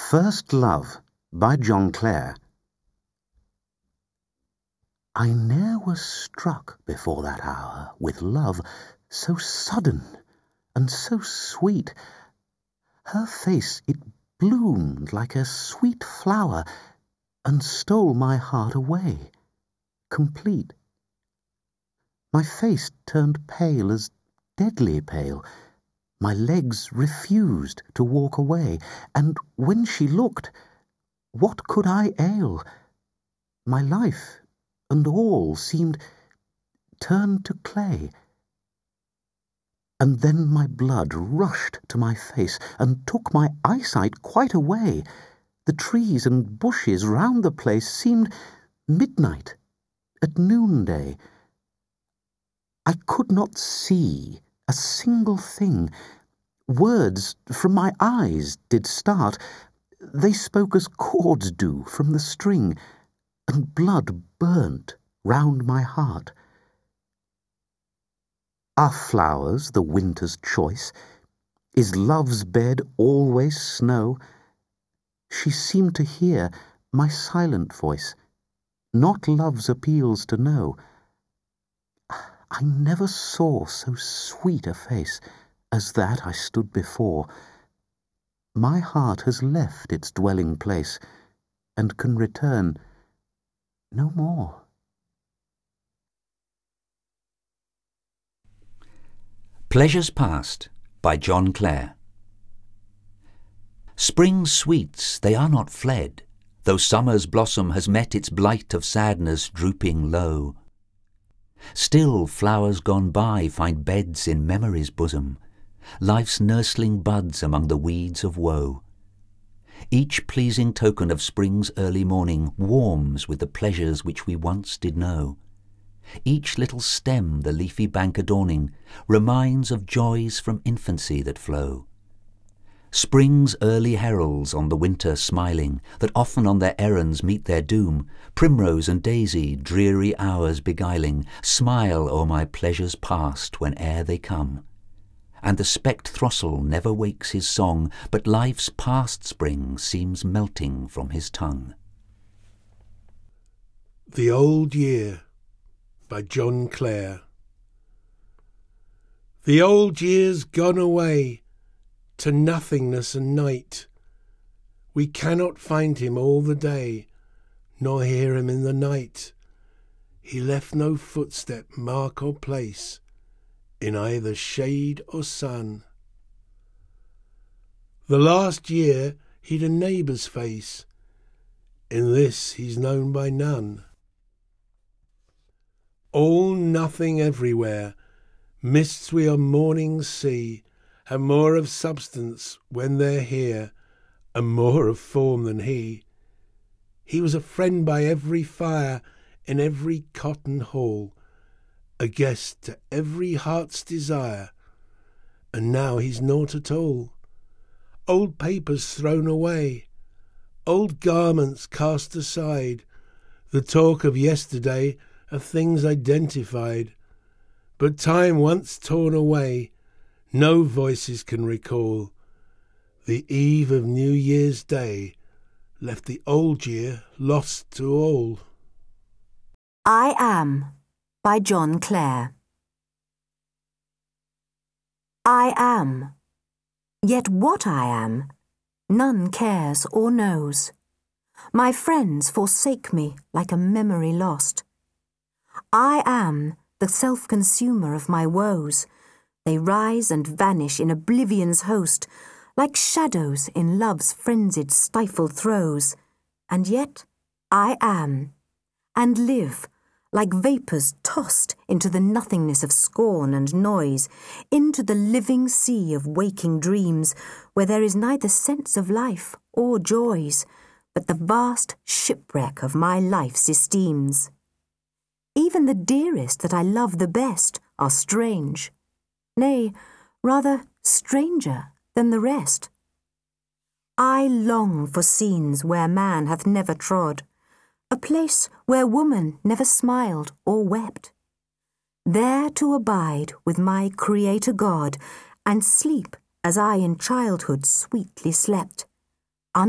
First Love by John Clare. I ne'er was struck before that hour with love so sudden and so sweet. Her face it bloomed like a sweet flower and stole my heart away, complete. My face turned pale as deadly pale. My legs refused to walk away, and when she looked, what could I ail? My life and all seemed turned to clay. And then my blood rushed to my face and took my eyesight quite away. The trees and bushes round the place seemed midnight at noonday. I could not see a single thing. Words from my eyes did start. They spoke as chords do from the string, and blood burnt round my heart. Are flowers the winter's choice? Is love's bed always snow? She seemed to hear my silent voice, not love's appeals to know. I never saw so sweet a face as that I stood before. My heart has left its dwelling place and can return no more. Pleasures Past by John Clare. Spring's sweets, they are not fled, though summer's blossom has met its blight of sadness drooping low. Still flowers gone by find beds in memory's bosom, life's nursling buds among the weeds of woe. Each pleasing token of spring's early morning warms with the pleasures which we once did know. Each little stem the leafy bank adorning reminds of joys from infancy that flow. Spring's early heralds on the winter smiling, that often on their errands meet their doom, primrose and daisy, dreary hours beguiling, smile o'er my pleasures past whene'er they come. And the specked throstle never wakes his song, but life's past spring seems melting from his tongue. The Old Year by John Clare. The old year's gone away to nothingness and night. We cannot find him all the day, nor hear him in the night. He left no footstep, mark or place, in either shade or sun. The last year he'd a neighbour's face, in this he's known by none. All nothing everywhere, mists we on mornings see, have more of substance when they're here, and more of form than he. He was a friend by every fire, in every cotton hall, a guest to every heart's desire, and now he's naught at all. Old papers thrown away, old garments cast aside, the talk of yesterday of things identified, but time once torn away, no voices can recall. The eve of New Year's Day left the old year lost to all. I Am by John Clare. I am, yet what I am, none cares or knows. My friends forsake me like a memory lost. I am the self-consumer of my woes. They rise and vanish in oblivion's host, like shadows in love's frenzied stifled throes. And yet I am, and live, like vapours tossed into the nothingness of scorn and noise, into the living sea of waking dreams, where there is neither sense of life or joys, but the vast shipwreck of my life's esteems. Even the dearest that I love the best are strange, nay, rather stranger than the rest. I long for scenes where man hath never trod, a place where woman never smiled or wept, there to abide with my Creator God, and sleep as I in childhood sweetly slept.